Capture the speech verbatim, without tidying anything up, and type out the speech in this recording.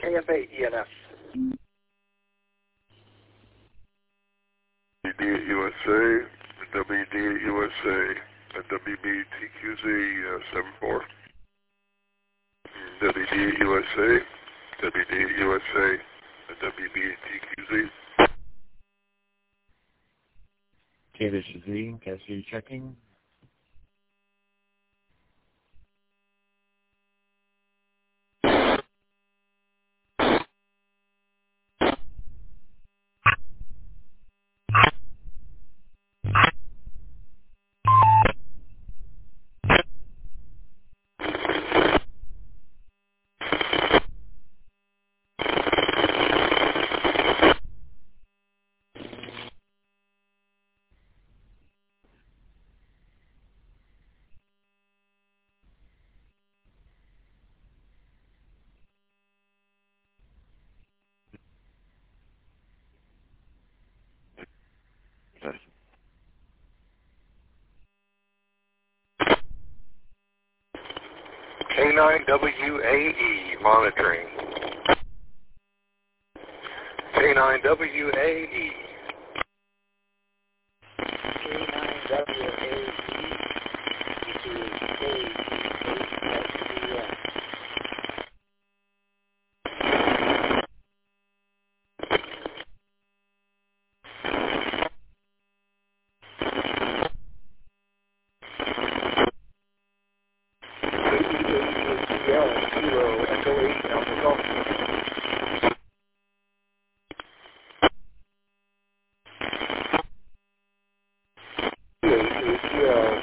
A F eight E N S. W D at U S A, W D at U S A, at W B T Q Z uh, seven four. W D at U S A, W D at U S A, at W B T Q Z. K, this is Z, Cassidy checking. K nine W A E monitoring. K nine W A E. K nine W A E, which is K E H S E N. Zero Echo eight Alpha Golf. Zero